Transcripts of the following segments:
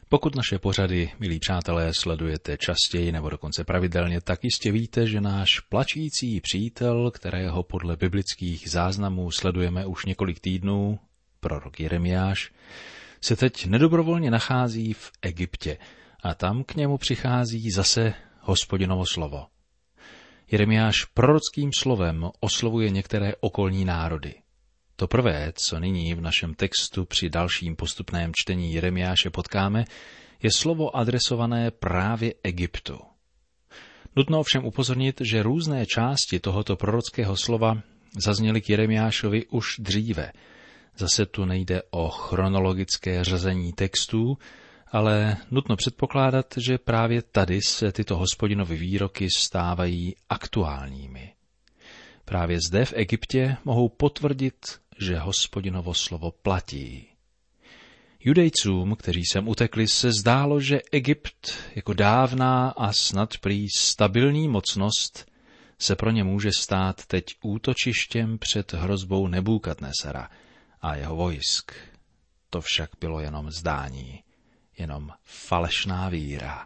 Pokud naše pořady, milí přátelé, sledujete častěji nebo dokonce pravidelně, tak jistě víte, že náš plačící přítel, kterého podle biblických záznamů sledujeme už několik týdnů, prorok Jeremiáš, se teď nedobrovolně nachází v Egyptě a tam k němu přichází zase Hospodinovo slovo. Jeremiáš prorockým slovem oslovuje některé okolní národy. To prvé, co nyní v našem textu při dalším postupném čtení Jeremiáše potkáme, je slovo adresované právě Egyptu. Nutno ovšem upozornit, že různé části tohoto prorockého slova zazněly k Jeremiášovi už dříve. Zase tu nejde o chronologické řazení textů, ale nutno předpokládat, že právě tady se tyto Hospodinovy výroky stávají aktuálními. Právě zde v Egyptě mohou potvrdit, že Hospodinovo slovo platí. Judejcům, kteří sem utekli, se zdálo, že Egypt jako dávná a snad prý stabilní mocnost se pro ně může stát teď útočištěm před hrozbou Nebukadnesara a jeho vojsk. To však bylo jenom zdání, jenom falešná víra.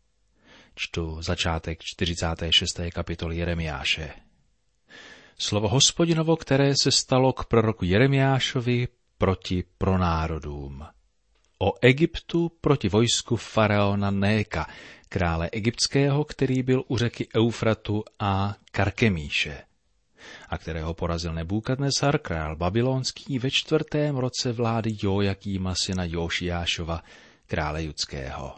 Čtu začátek 46. kapitoly Jeremiáše. Slovo Hospodinovo, které se stalo k proroku Jeremiášovi proti pronárodům. O Egyptu proti vojsku faraona Néka, krále egyptského, který byl u řeky Eufratu a Karkemíše, a kterého porazil Nebukadnesar, král babylonský, ve 4. roce vlády Jojakýma syna Jošiášova, krále judského.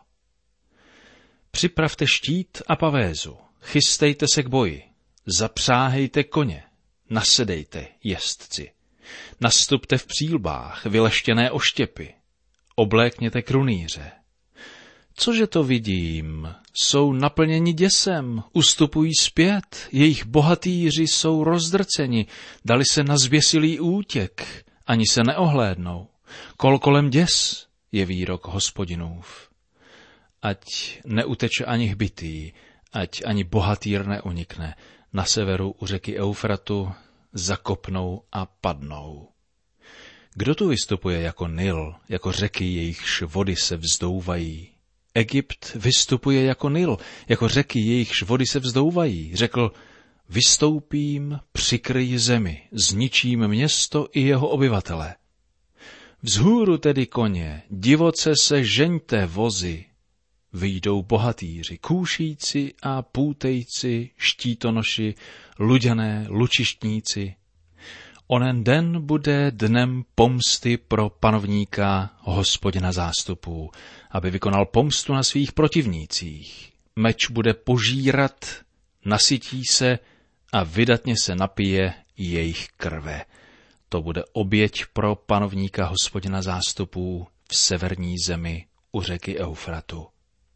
Připravte štít a pavézu, chystejte se k boji, zapřáhejte koně, nasedejte, jezdci, nastupte v přílbách, vyleštěné oštěpy, oblékněte krunýře. Cože to vidím? Jsou naplněni děsem, ustupují zpět, jejich bohatýři jsou rozdrceni, dali se na zběsilý útěk, ani se neohlédnou. Kol kolem děs je výrok Hospodinův. Ať neuteče ani hbitý, ať ani bohatýr neunikne, na severu u řeky Eufratu zakopnou a padnou. Kdo tu vystupuje jako Nil, jako řeky, jejichž vody se vzdouvají? Egypt vystupuje jako Nil, jako řeky, jejichž vody se vzdouvají. Řekl, vystoupím, přikryj zemi, zničím město i jeho obyvatele. Vzhůru tedy koně, divoce se žeňte vozy. Vyjdou bohatýři, kůšíci a půtejci, štítonoši, luďané, lučištníci. Onen den bude dnem pomsty pro panovníka Hospodina zástupů, aby vykonal pomstu na svých protivnících. Meč bude požírat, nasytí se a vydatně se napije jejich krve. To bude oběť pro panovníka Hospodina zástupů v severní zemi u řeky Eufratu.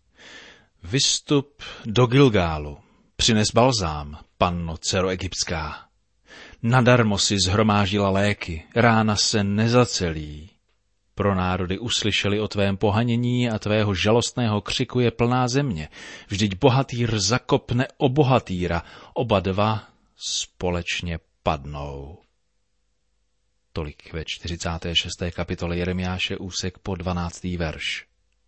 Vystup do Gilgálu, přines balzám, panno dcero egyptská. Nadarmo si zhromáždila léky, rána se nezacelí. Pro národy uslyšeli o tvém pohanění a tvého žalostného křiku je plná země. Vždyť bohatýr zakopne o bohatýra, oba dva společně padnou. Tolik ve 46. kapitole Jeremiáše úsek po 12. verš.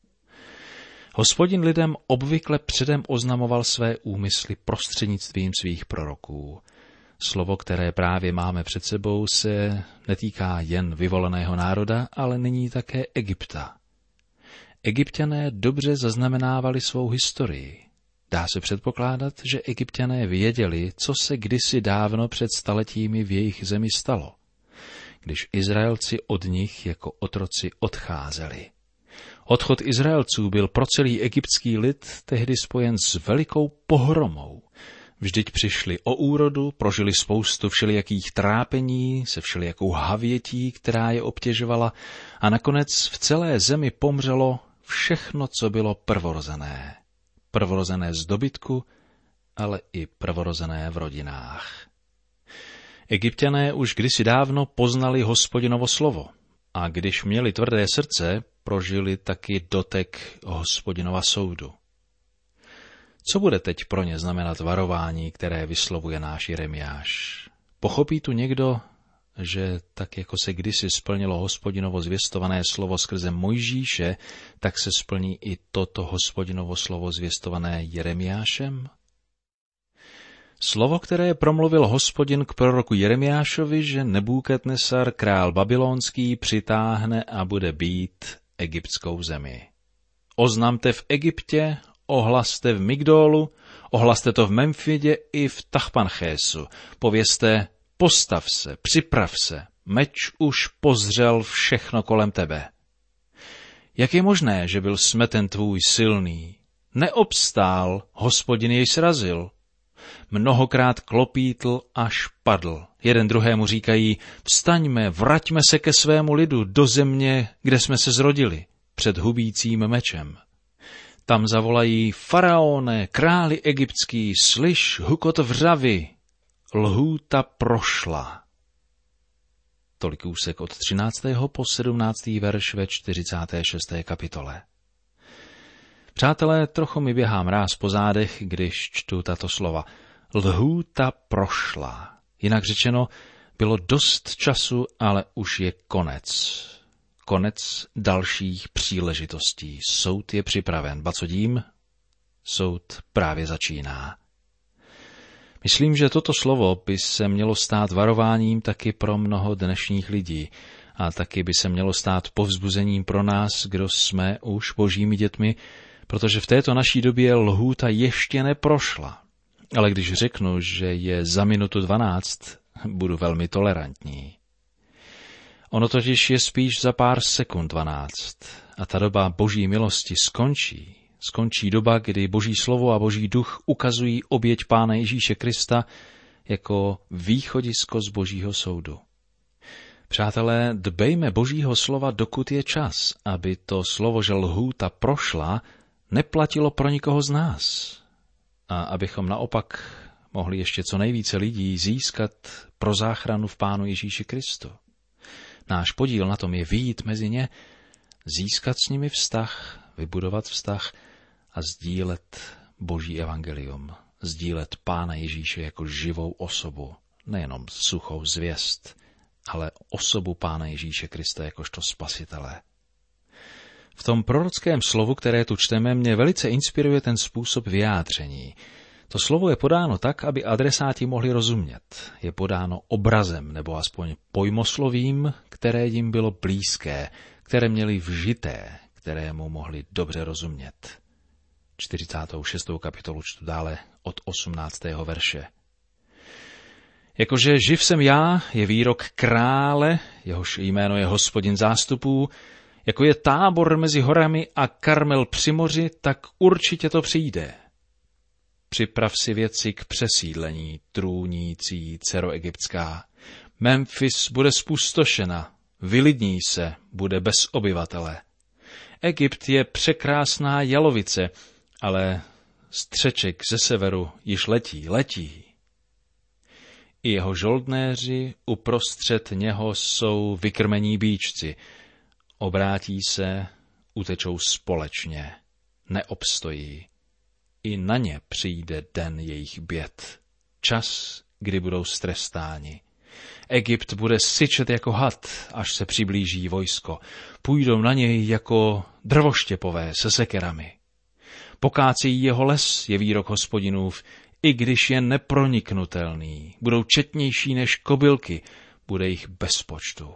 Hospodin lidem obvykle předem oznamoval své úmysly prostřednictvím svých proroků. Slovo, které právě máme před sebou, se netýká jen vyvoleného národa, ale nyní také Egypta. Egypťané dobře zaznamenávali svou historii. Dá se předpokládat, že Egypťané věděli, co se kdysi dávno před staletími v jejich zemi stalo, když Izraelci od nich jako otroci odcházeli. Odchod Izraelců byl pro celý egyptský lid tehdy spojen s velikou pohromou. Vždyť přišli o úrodu, prožili spoustu všelijakých trápení se všelijakou havětí, která je obtěžovala, a nakonec v celé zemi pomřelo všechno, co bylo prvorozené. Prvorozené z dobytku, ale i prvorozené v rodinách. Egypťané už kdysi dávno poznali Hospodinovo slovo a když měli tvrdé srdce, prožili taky dotek Hospodinova soudu. Co bude teď pro ně znamenat varování, které vyslovuje náš Jeremiáš? Pochopí tu někdo, že tak jako se kdysi splnilo Hospodinovo zvěstované slovo skrze Mojžíše, tak se splní i toto Hospodinovo slovo zvěstované Jeremiášem? Slovo, které promluvil Hospodin k proroku Jeremiášovi, že Nebukadnesar, král babylonský, přitáhne a bude bít egyptskou zemi. Oznamte v Egyptě, ohlaste v Migdolu, ohlaste to v Memfidě i v Tachpanchesu. Povězte, postav se, připrav se, meč už pozřel všechno kolem tebe. Jak je možné, že byl smeten tvůj silný? Neobstál, Hospodin jej srazil. Mnohokrát klopítl, až padl. Jeden druhému říkají, vstaňme, vraťme se ke svému lidu, do země, kde jsme se zrodili, před hubícím mečem. Tam zavolají, faraone, králi egyptský, slyš hukot vřavy, lhůta prošla. Tolik úsek od 13. po 17. verš ve 46. kapitole. Přátelé, trochu mi běhá mráz po zádech, když čtu tato slova. Lhůta prošla. Jinak řečeno, bylo dost času, ale už je konec. Konec dalších příležitostí. Soud je připraven. Ba co dím? Soud právě začíná. Myslím, že toto slovo by se mělo stát varováním taky pro mnoho dnešních lidí a taky by se mělo stát povzbuzením pro nás, kdo jsme už božími dětmi, protože v této naší době lhůta ještě neprošla. Ale když řeknu, že je za minutu 12, budu velmi tolerantní. Ono totiž je spíš za pár sekund 12 a ta doba boží milosti skončí. Skončí doba, kdy boží slovo a boží duch ukazují oběť Pána Ježíše Krista jako východisko z božího soudu. Přátelé, dbejme božího slova, dokud je čas, aby to slovo, že lhůta prošla, neplatilo pro nikoho z nás. A abychom naopak mohli ještě co nejvíce lidí získat pro záchranu v Pánu Ježíši Kristu. Náš podíl na tom je vyjít mezi ně, získat s nimi vztah, vybudovat vztah a sdílet boží evangelium, sdílet Pána Ježíše jako živou osobu, nejenom suchou zvěst, ale osobu Pána Ježíše Krista jakožto spasitele. V tom prorockém slovu, které tu čteme, mě velice inspiruje ten způsob vyjádření. To slovo je podáno tak, aby adresáti mohli rozumět. Je podáno obrazem, nebo aspoň pojmoslovím, které jim bylo blízké, které měli vžité, kterému mohli dobře rozumět. 46. kapitolu čtu dále od 18. verše. Jakože živ jsem já, je výrok krále, jehož jméno je Hospodin zástupů, jako je Tábor mezi horami a Karmel při moři, tak určitě to přijde. Připrav si věci k přesídlení, trůnící dcero egyptská. Memfis bude zpustošena, vylidní se, bude bez obyvatele. Egypt je překrásná jalovice, ale střeček ze severu již letí. I jeho žoldnéři uprostřed něho jsou vykrmení býčci. Obrátí se, utečou společně, neobstojí. I na ně přijde den jejich běd, čas, kdy budou strestáni. Egypt bude syčet jako had, až se přiblíží vojsko. Půjdou na něj jako drvoštěpové se sekerami. Pokácejí jeho les, je výrok Hospodinův, i když je neproniknutelný. Budou četnější než kobylky, bude jich bez počtu.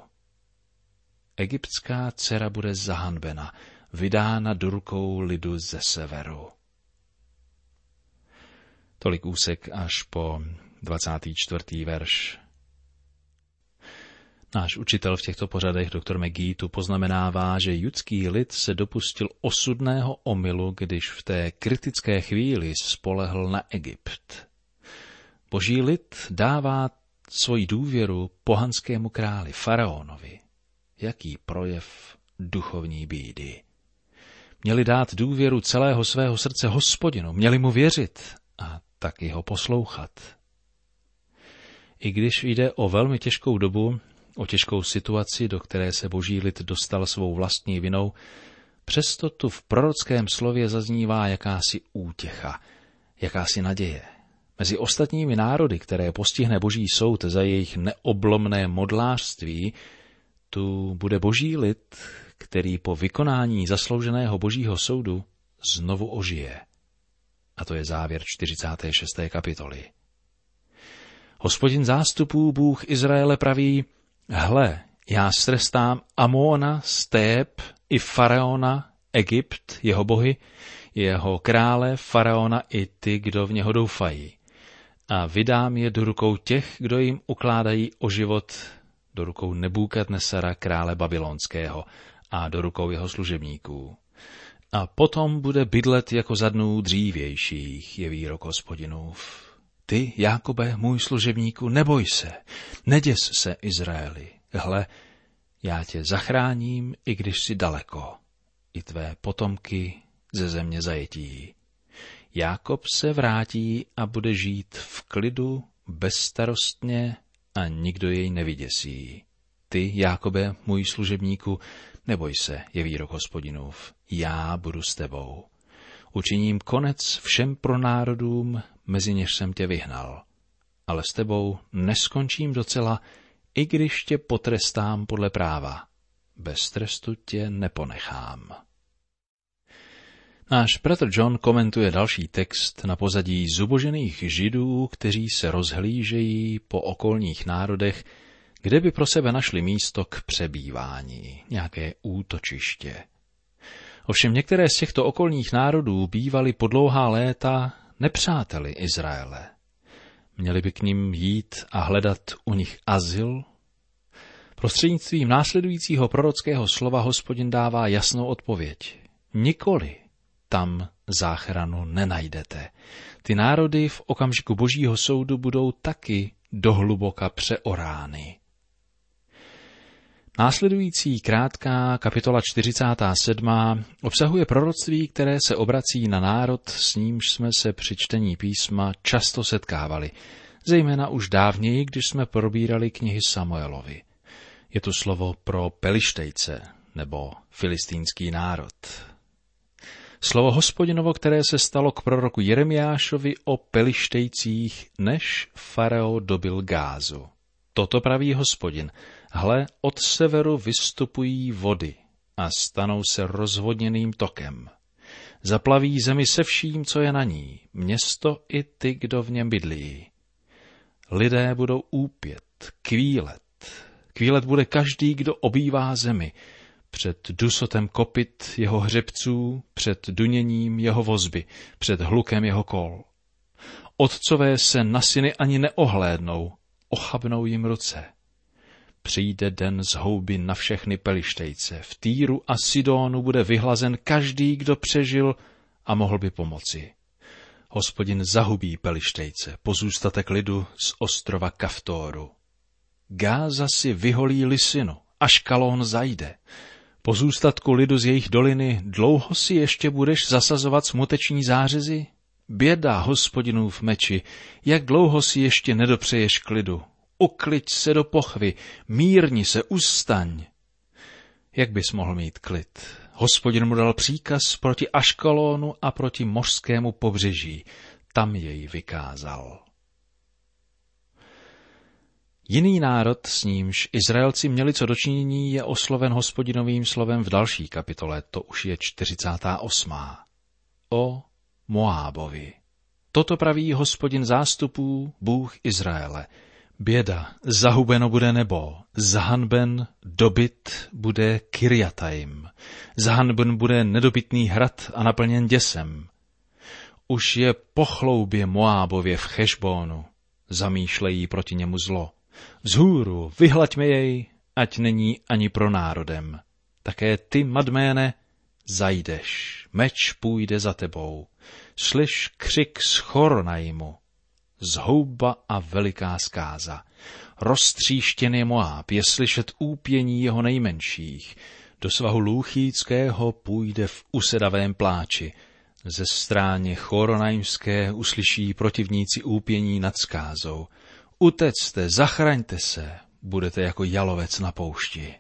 Egyptská dcera bude zahanbena, vydána do rukou lidu ze severu. Tolik úsek až po 24. verš. Náš učitel v těchto pořadech, doktor McGee, tu poznamenává, že judský lid se dopustil osudného omylu, když v té kritické chvíli spolehl na Egypt. Boží lid dává svoji důvěru pohanskému králi, faraonovi. Jaký projev duchovní bídy. Měli dát důvěru celého svého srdce Hospodinu, měli mu věřit a taky ho poslouchat. I když jde o velmi těžkou dobu, o těžkou situaci, do které se boží lid dostal svou vlastní vinou, přesto tu v prorockém slově zaznívá jakási útěcha, jakási naděje. Mezi ostatními národy, které postihne boží soud za jejich neoblomné modlářství, tu bude boží lid, který po vykonání zaslouženého božího soudu znovu ožije. A to je závěr 46. kapitoly. Hospodin zástupů, Bůh Izraele, praví: Hle, já strestám Amóna, Stép i Faraona, Egypt, jeho bohy, jeho krále, Faraona i ty, kdo v něho doufají. A vydám je do rukou těch, kdo jim ukládají o život, do rukou Nebukadnesara, krále babylonského, a do rukou jeho služebníků. A potom bude bydlet jako za dnů dřívějších, je výrok Hospodinův. Ty, Jákobe, můj služebníku, neboj se, neděs se, Izraeli. Hle, já tě zachráním, i když jsi daleko, i tvé potomky ze země zajetí. Jákob se vrátí a bude žít v klidu, bezstarostně a nikdo jej nevyděsí. Ty, Jákobe, můj služebníku, neboj se, je výrok Hospodinův, já budu s tebou. Učiním konec všem pronárodům, mezi něž jsem tě vyhnal. Ale s tebou neskončím docela, i když tě potrestám podle práva. Bez trestu tě neponechám. Náš bratr John komentuje další text na pozadí zubožených Židů, kteří se rozhlížejí po okolních národech, kde by pro sebe našli místo k přebývání, nějaké útočiště. Ovšem některé z těchto okolních národů bývaly po dlouhá léta nepřáteli Izraele. Měli by k nim jít a hledat u nich azyl? Prostřednictvím následujícího prorockého slova Hospodin dává jasnou odpověď. Nikoli, tam záchranu nenajdete. Ty národy v okamžiku božího soudu budou taky dohluboka přeorány. Následující krátká kapitola 47. obsahuje proroctví, které se obrací na národ, s nímž jsme se při čtení písma často setkávali, zejména už dávněji, když jsme probírali knihy Samuelovi. Je to slovo pro Pelištejce, nebo filistýnský národ. Slovo Hospodinovo, které se stalo k proroku Jeremiášovi o Pelištejcích, než farao dobil Gázu. Toto praví Hospodin. Hle, od severu vystupují vody a stanou se rozvodněným tokem. Zaplaví zemi se vším, co je na ní, město i ty, kdo v něm bydlí. Lidé budou úpět, kvílet. Kvílet bude každý, kdo obývá zemi, před dusotem kopyt jeho hřebců, před duněním jeho vozby, před hlukem jeho kol. Otcové se na syny ani neohlédnou, ochabnou jim ruce. Přijde den zhouby na všechny Pelištejce. V Týru a Sidónu bude vyhlazen každý, kdo přežil a mohl by pomoci. Hospodin zahubí Pelištejce, pozůstatek lidu z ostrova Kaftóru. Gáza si vyholí lisinu, Aškalón zajde. Pozůstatku lidu z jejich doliny, dlouho si ještě budeš zasazovat smuteční zářezy? Běda, Hospodinův meči, jak dlouho si ještě nedopřeješ klidu? Ukliď se do pochvy, mírni se, ustaň. Jak bys mohl mít klid? Hospodin mu dal příkaz proti Aškalónu a proti mořskému pobřeží. Tam jej vykázal. Jiný národ, s nímž Izraelci měli co dočinění, je osloven Hospodinovým slovem v další kapitole, to už je 48. O Moábovi. Toto praví Hospodin zástupů, Bůh Izraele. Běda, zahubeno bude nebo, zahanben, dobyt bude Kirjataim. Zahanben bude nedobytný hrad a naplněn děsem. Už je po chloubě Moábově v Chešbónu, zamýšlejí proti němu zlo. Vzhůru, vyhlaďme jej, ať není ani pro národem. Také ty, Madméne, zajdeš, meč půjde za tebou. Slyš křik z Choronaimu, zhouba a veliká zkáza. Roztříštěn je Moáb, je slyšet úpění jeho nejmenších. Do svahu Lúchíckého půjde v usedavém pláči. Ze stráně Choronaimské uslyší protivníci úpění nad skázou. Utecte, zachraňte se, budete jako jalovec na poušti.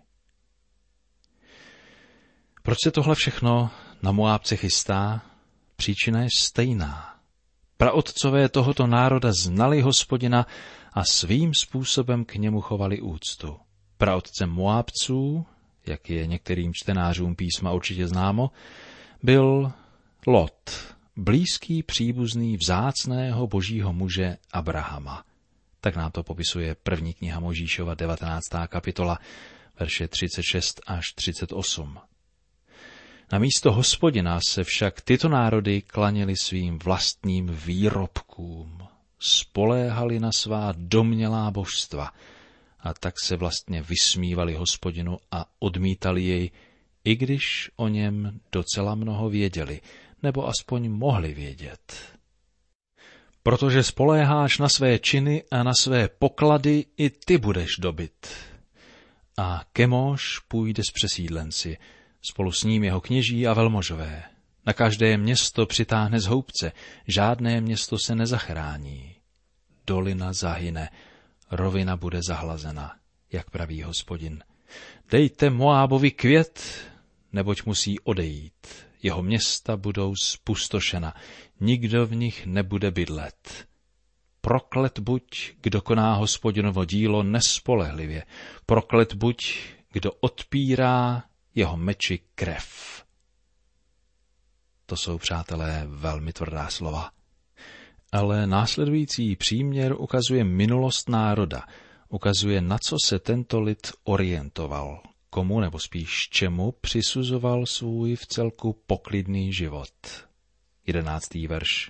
Proč se tohle všechno na Moábce chystá? Příčina je stejná. Praotcové tohoto národa znali Hospodina a svým způsobem k němu chovali úctu. Praotcem Moábců, jak je některým čtenářům písma určitě známo, byl Lot, blízký příbuzný vzácného božího muže Abrahama. Tak nám to popisuje první kniha Mojžíšova 19. kapitola, verše 36 až 38. Na místo Hospodina se však tyto národy klaněly svým vlastním výrobkům, spoléhali na svá domnělá božstva a tak se vlastně vysmívali Hospodinu a odmítali jej, i když o něm docela mnoho věděli, nebo aspoň mohli vědět. Protože spoléháš na své činy a na své poklady, i ty budeš dobyt. A Kemoš půjde s přesídlenci, spolu s ním jeho kněží a velmožové. Na každé město přitáhne z houbce, žádné město se nezachrání. Dolina zahyne, rovina bude zahlazena, jak praví Hospodin. Dejte Moábovi květ, neboť musí odejít. Jeho města budou zpustošena, nikdo v nich nebude bydlet. Proklet buď, kdo koná Hospodinovo dílo nespolehlivě. Proklet buď, kdo odpírá jeho meči krev. To jsou, přátelé, velmi tvrdá slova. Ale následující příměr ukazuje minulost národa, ukazuje, na co se tento lid orientoval, komu nebo spíš čemu přisuzoval svůj vcelku poklidný život. 11. verš.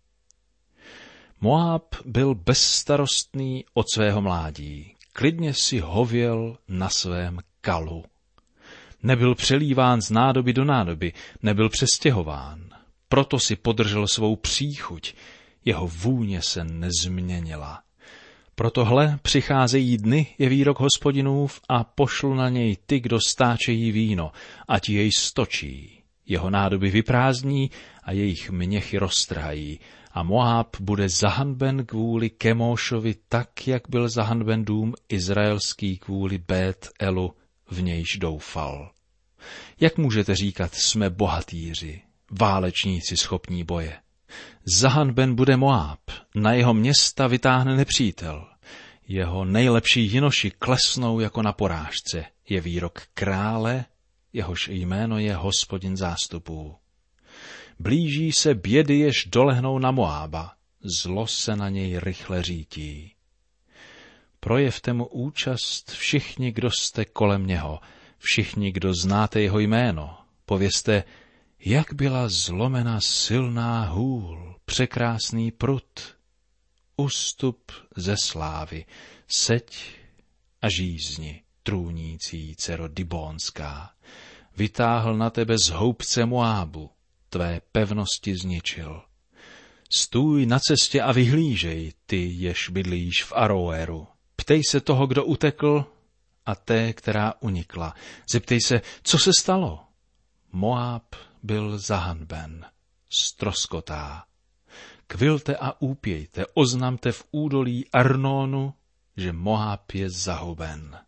Moáb byl bezstarostný od svého mládí, klidně si hověl na svém kalu. Nebyl přelíván z nádoby do nádoby, nebyl přestěhován. Proto si podržel svou příchuť, jeho vůně se nezměnila. Proto hle, přicházejí dny, je výrok Hospodinův, a pošlu na něj ty, kdo stáčejí víno, ať jej stočí. Jeho nádoby vyprázdní a jejich měchy roztrhají. A Moáb bude zahanben kvůli Kemóšovi tak, jak byl zahanben dům izraelský kvůli Bet-Elu, v nějž doufal. Jak můžete říkat, jsme bohatýři, válečníci schopní boje? Zahanben bude Moáb, na jeho města vytáhne nepřítel. Jeho nejlepší jinoši klesnou jako na porážce, je výrok krále, jehož jméno je Hospodin zástupů. Blíží se bědy, jež dolehnou na Moába, zlo se na něj rychle řítí. Projevte mu účast všichni, kdo jste kolem něho, všichni, kdo znáte jeho jméno. Povězte, jak byla zlomena silná hůl, překrásný prut. Ustup ze slávy, seď a žízni, trůnící dcero Dibónská. Vytáhl na tebe z houbce Moábu, tvé pevnosti zničil. Stůj na cestě a vyhlížej, ty, jež bydlíš v Aroéru. Ptej se toho, kdo utekl, a té, která unikla. Zeptej se, co se stalo. Moáb byl zahanben, stroskotá. Kvilte a úpějte, oznamte v údolí Arnónu, že Moáb je zahuben.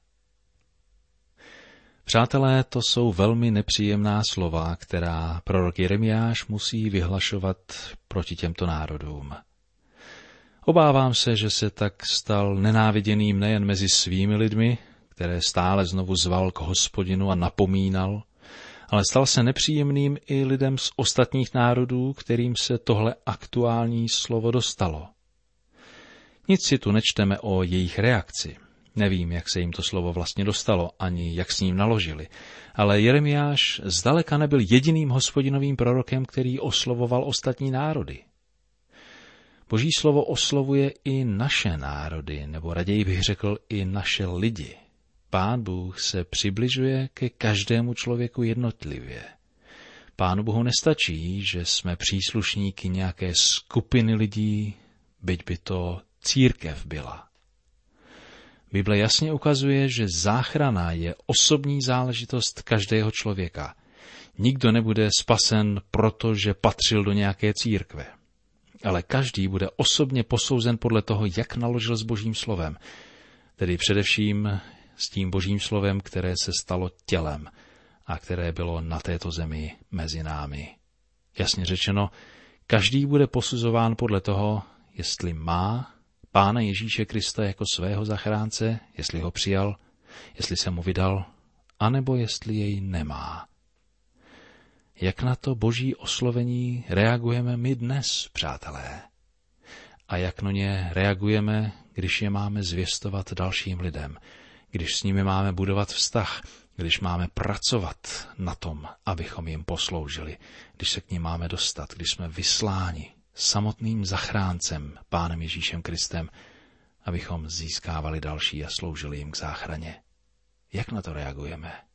Přátelé, to jsou velmi nepříjemná slova, která prorok Jeremiáš musí vyhlašovat proti těmto národům. Obávám se, že se tak stal nenáviděným nejen mezi svými lidmi, které stále znovu zval k Hospodinu a napomínal, ale stal se nepříjemným i lidem z ostatních národů, kterým se tohle aktuální slovo dostalo. Nic si tu nečteme o jejich reakci. Nevím, jak se jim to slovo vlastně dostalo, ani jak s ním naložili, ale Jeremiáš zdaleka nebyl jediným Hospodinovým prorokem, který oslovoval ostatní národy. Boží slovo oslovuje i naše národy, nebo raději bych řekl i naše lidi. Pán Bůh se přibližuje ke každému člověku jednotlivě. Pánu Bohu nestačí, že jsme příslušníky nějaké skupiny lidí, byť by to církev byla. Bible jasně ukazuje, že záchrana je osobní záležitost každého člověka. Nikdo nebude spasen, protože patřil do nějaké církve. Ale každý bude osobně posouzen podle toho, jak naložil s Božím slovem. Tedy především s tím Božím slovem, které se stalo tělem a které bylo na této zemi mezi námi. Jasně řečeno, Každý bude posuzován podle toho, jestli má Pána Ježíše Krista jako svého zachránce, jestli ho přijal, jestli se mu vydal, anebo jestli jej nemá. Jak na to Boží oslovení reagujeme my dnes, přátelé? A jak na ně reagujeme, když je máme zvěstovat dalším lidem, když s nimi máme budovat vztah, když máme pracovat na tom, abychom jim posloužili, když se k nim máme dostat, když jsme vysláni samotným zachráncem, Pánem Ježíšem Kristem, abychom získávali další a sloužili jim k záchraně. Jak na to reagujeme?